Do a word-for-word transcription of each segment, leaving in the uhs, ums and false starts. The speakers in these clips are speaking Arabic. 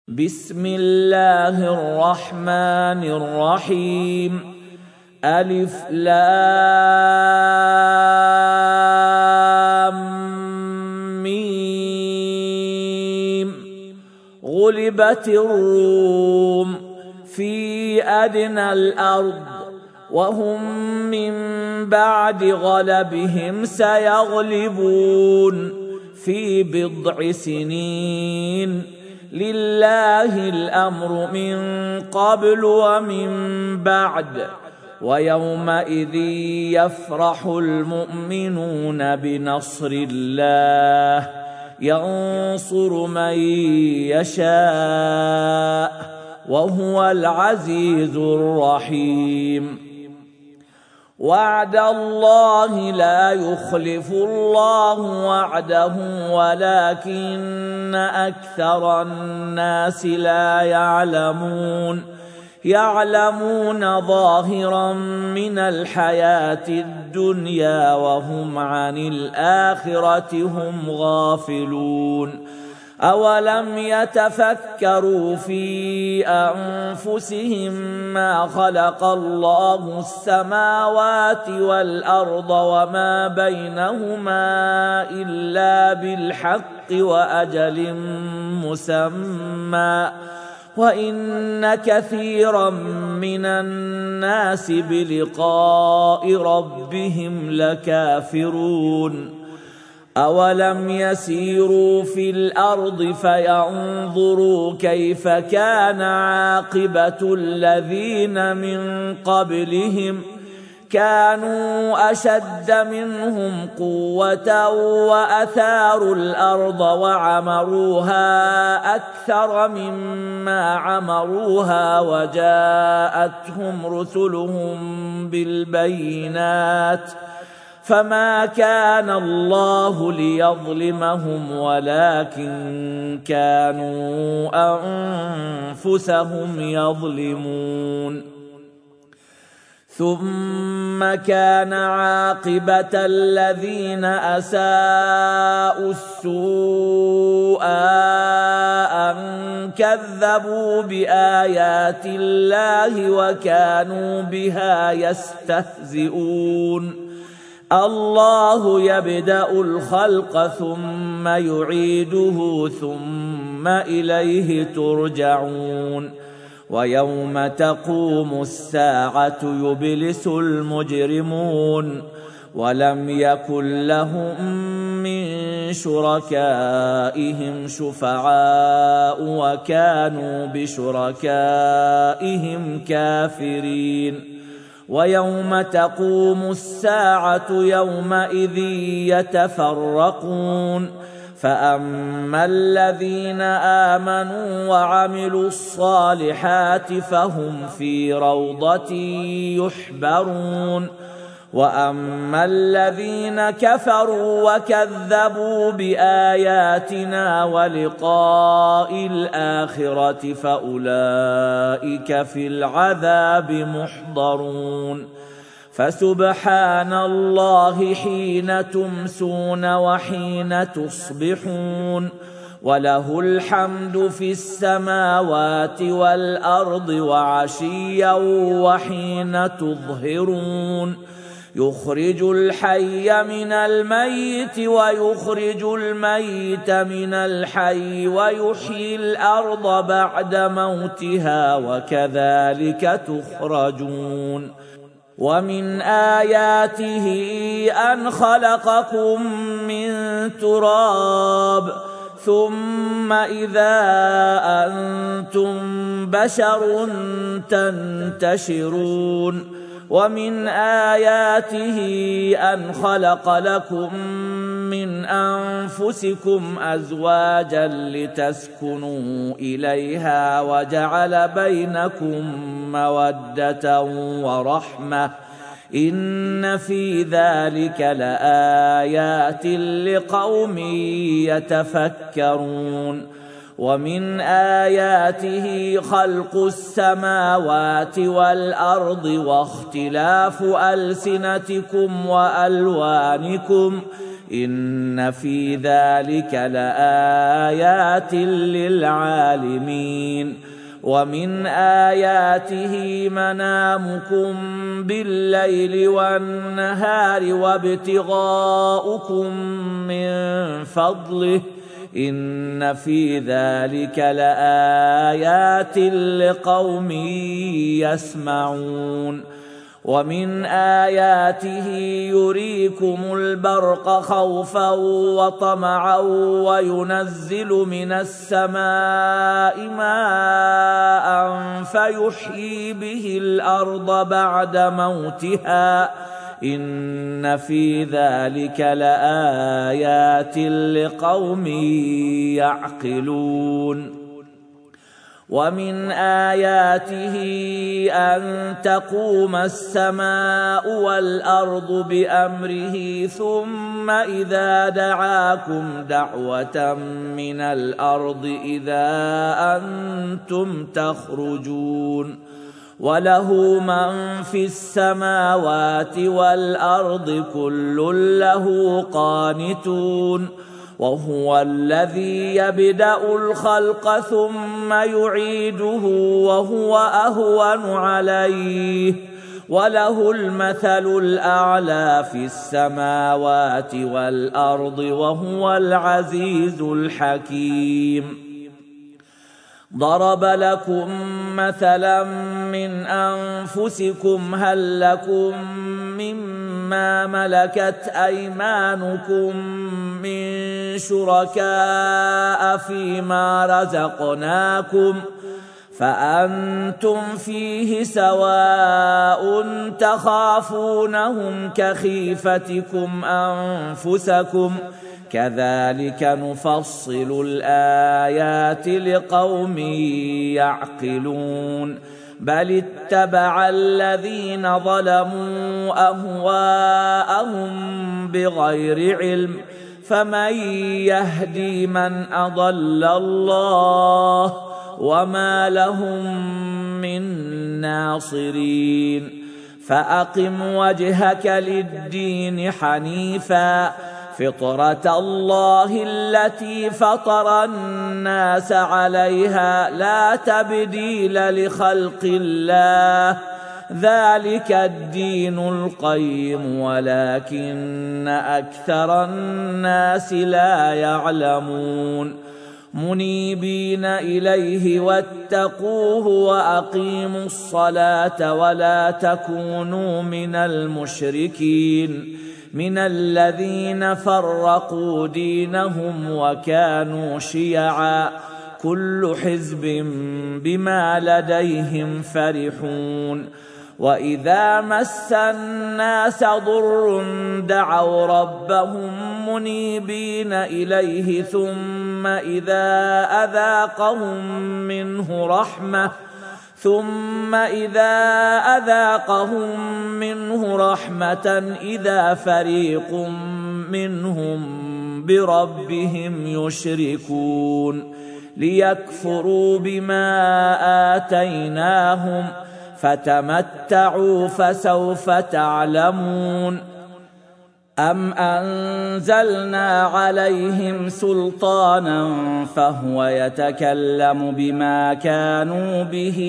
بسم الله الرحمن الرحيم. ألف لام ميم. غلبت الروم في أدنى الأرض وهم من بعد غلبهم سيغلبون في بضع سنين. لله الأمر من قبل ومن بعد ويومئذ يفرح المؤمنون بنصر الله ينصر من يشاء وهو العزيز الرحيم. وعد الله لا يخلف الله وعده ولكن أكثر الناس لا يعلمون. يعلمون ظاهرا من الحياة الدنيا وهم عن الآخرة هم غافلون. أولم يتفكروا في أنفسهم ما خلق الله السماوات والأرض وما بينهما إلا بالحق وأجل مسمى وإن كثيرا من الناس بلقاء ربهم لكافرون. أولم يسيروا في الأرض فينظروا كيف كان عاقبة الذين من قبلهم كانوا أشد منهم قوة وأثاروا الأرض وعمروها أكثر مما عمروها وجاءتهم رسلهم بالبينات فما كان الله ليظلمهم ولكن كانوا أنفسهم يظلمون. ثم كان عاقبة الذين أساءوا السوء أن كذبوا بآيات الله وكانوا بها يستهزئون. الله يبدأ الخلق ثم يعيده ثم إليه ترجعون. ويوم تقوم الساعة يبلس المجرمون ولم يكن لهم من شركائهم شفعاء وكانوا بشركائهم كافرين. ويوم تقوم الساعة يومئذ يتفرقون فأما الذين آمنوا وعملوا الصالحات فهم في روضة يحبرون. وأما الذين كفروا وكذبوا بآياتنا ولقاء الآخرة فأولئك في العذاب محضرون. فسبحان الله حين تمسون وحين تصبحون وله الحمد في السماوات والأرض وعشيا وحين تظهرون. يخرج الحي من الميت ويخرج الميت من الحي ويحيي الأرض بعد موتها وكذلك تخرجون. ومن آياته أن خلقكم من تراب ثم إذا أنتم بشر تنتشرون. ومن آياته أن خلق لكم من أنفسكم أزواجا لتسكنوا إليها وجعل بينكم مودة ورحمة إن في ذلك لآيات لقوم يتفكرون. ومن آياته خلق السماوات والأرض واختلاف ألسنتكم وألوانكم إن في ذلك لآيات للعالمين ومن آياته منامكم بالليل والنهار وابتغاؤكم من فضله إن في ذلك لآيات لقوم يسمعون ومن آياته يريكم البرق خوفا وطمعا وينزل من السماء ماء فيحيي به الأرض بعد موتها إن في ذلك لآيات لقوم يعقلون ومن آياته أن تقوم السماء والأرض بأمره ثم إذا دعاكم دعوة من الأرض إذا أنتم تخرجون وله من في السماوات والأرض كل له قانتون وهو الذي يبدأ الخلق ثم يعيده وهو أهون عليه وله المثل الأعلى في السماوات والأرض وهو العزيز الحكيم ضرب لكم مثلا من أنفسكم هل لكم مما ملكت أيمانكم من شركاء فيما رزقناكم فأنتم فيه سواء تخافونهم كخيفتكم أنفسكم كذلك نفصل الآيات لقوم يعقلون بل اتبع الذين ظلموا أهواءهم بغير علم فمن يهدي من أضل الله وما لهم من ناصرين فأقم وجهك للدين حنيفا فطرة الله التي فطر الناس عليها لا تبديل لخلق الله ذلك الدين القيم ولكن أكثر الناس لا يعلمون منيبين إليه واتقوه وأقيموا الصلاة ولا تكونوا من المشركين من الذين فرقوا دينهم وكانوا شيعا كل حزب بما لديهم فرحون وإذا مس الناس ضر دعوا ربهم منيبين إليه ثم إذا أذاقهم منه رحمة ثم إذا أذاقهم منه رحمة إذا فريق منهم بربهم يشركون ليكفروا بما آتيناهم فتمتعوا فسوف تعلمون أم أنزلنا عليهم سلطانا فهو يتكلم بما كانوا به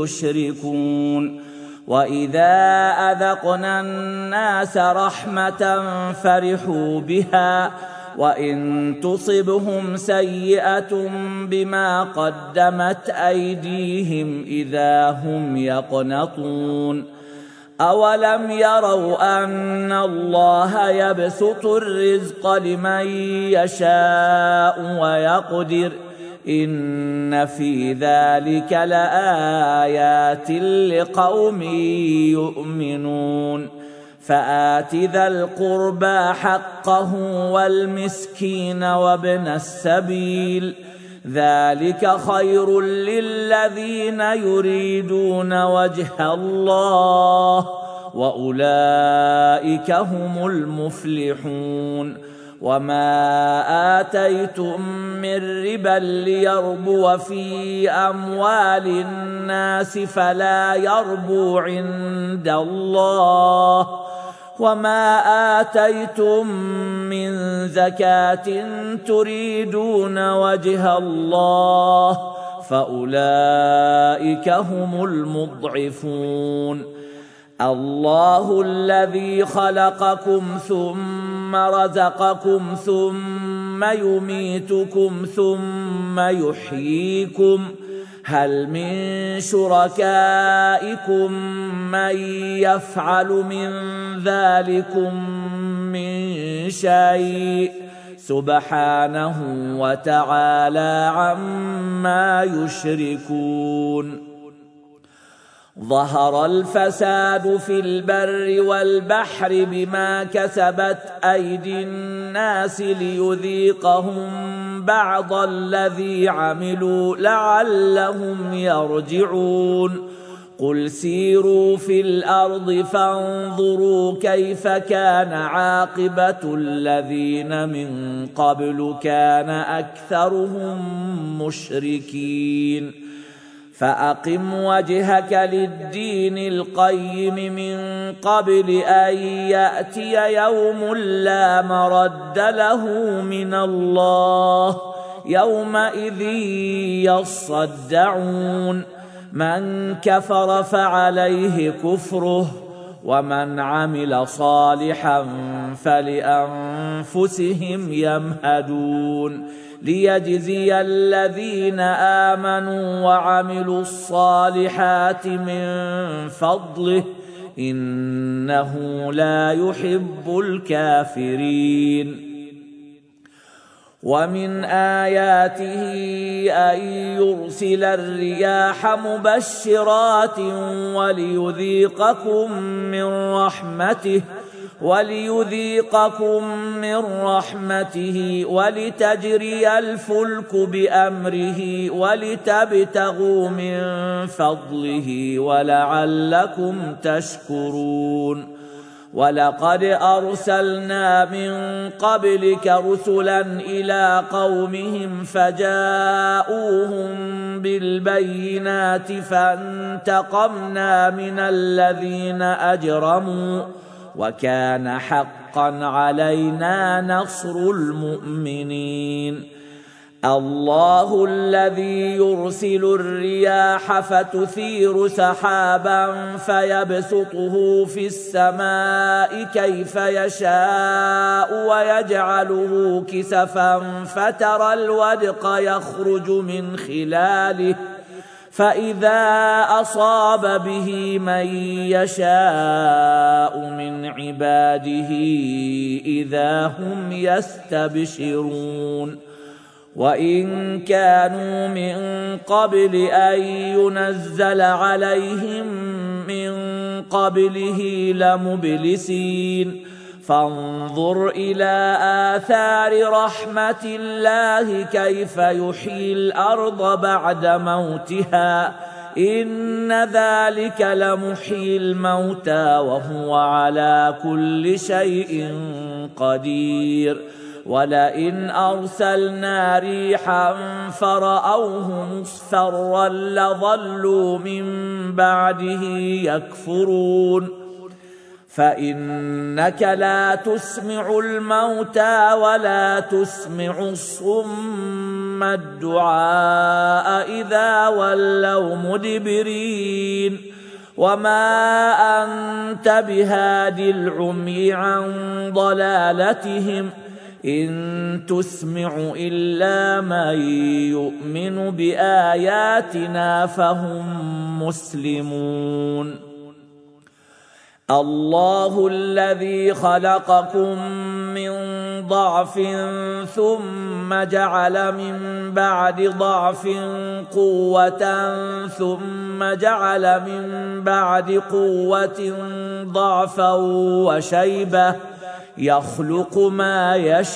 يشركون وإذا أذقنا الناس رحمة فرحوا بها وإن تصبهم سيئة بما قدمت أيديهم إذا هم يقنطون أولم يروا أن الله يبسط الرزق لمن يشاء ويقدر إن في ذلك لآيات لقوم يؤمنون فآت ذا القربى حقه والمسكين وابن السبيل ذلك خير للذين يريدون وجه الله وأولئك هم المفلحون وما آتيتم من ربا ليربو في أموال الناس فلا يربو عند الله وما آتيتم من زكاة تريدون وجه الله فأولئك هم المضعفون. الله الذي خلقكم ثم رزقكم ثم يميتكم ثم يحييكم هل من شركائكم من يفعل من ذلكم من شيء سبحانه وتعالى عما يشركون. ظهر الفساد في البر والبحر بما كسبت أيدي الناس ليذيقهم بعض الذي عملوا لعلهم يرجعون. قل سيروا في الأرض فانظروا كيف كان عاقبة الذين من قبل كان أكثرهم مشركين. فأقم وجهك للدين القيم من قبل أن يأتي يوم لا مرد له من الله يومئذ يصدعون. من كفر فعليه كفره ومن عمل صالحا فلأنفسهم يمهدون ليجزي الذين آمنوا وعملوا الصالحات من فضله إنه لا يحب الكافرين. ومن آياته أن يرسل الرياح مبشرات وليذيقكم من رحمته وليذيقكم من رحمته ولتجري الفلك بأمره ولتبتغوا من فضله ولعلكم تشكرون. ولقد أرسلنا من قبلك رسلا إلى قومهم فجاءوهم بالبينات فانتقمنا من الذين أجرموا وكان حقا علينا نصر المؤمنين. الله الذي يرسل الرياح فتثير سحابا فيبسطه في السماء كيف يشاء ويجعله كسفا فترى الودق يخرج من خلاله فإذا أصاب به من يشاء من عباده إذا هم يستبشرون. وإن كانوا من قبل أن ينزل عليهم من قبله لمبلسين. فانظر إلى آثار رحمة الله كيف يحيي الأرض بعد موتها إن ذلك لمحيي الموتى وهو على كل شيء قدير. ولئن أرسلنا ريحا فرأوه مصفرا لظلوا من بعده يكفرون. فإنك لا تسمع الموتى ولا تسمع الصم الدعاء إذا ولوا مدبرين. وما أنت بهاد العمي عن ضلالتهم إن تسمع إلا من يؤمن بآياتنا فهم مسلمون. الله الذي خلقكم من ضعف ثم جعل من بعد ضعف قوة ثم جعل من بعد قوة ضعفا وشيبة يخلق ما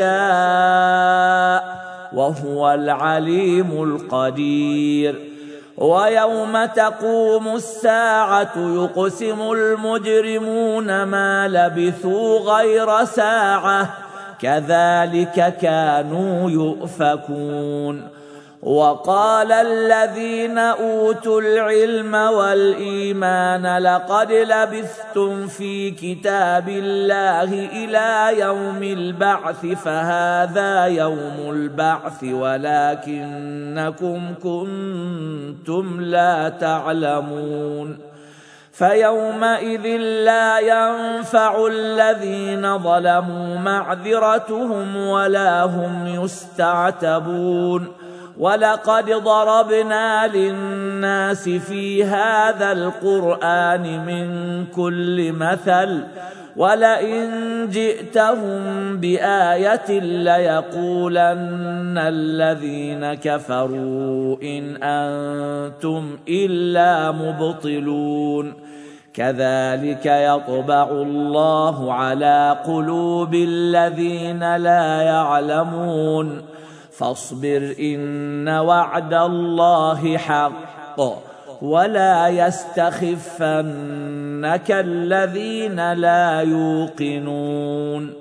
يشاء وهو العليم القدير. ويوم تقوم الساعة يقسم المجرمون ما لبثوا غير ساعة كذلك كانوا يؤفكون. وقال الذين أوتوا العلم والإيمان لقد لبثتم في كتاب الله إلى يوم البعث فهذا يوم البعث ولكنكم كنتم لا تعلمون فيومئذ لا ينفع الذين ظلموا معذرتهم ولا هم يستعتبون ولقد ضربنا للناس في هذا القرآن من كل مثل ولئن جئتهم بآية ليقولن الذين كفروا إن أنتم إلا مبطلون كذلك يطبع الله على قلوب الذين لا يعلمون فاصبر إن وعد الله حق ولا يستخفنك الذين لا يوقنون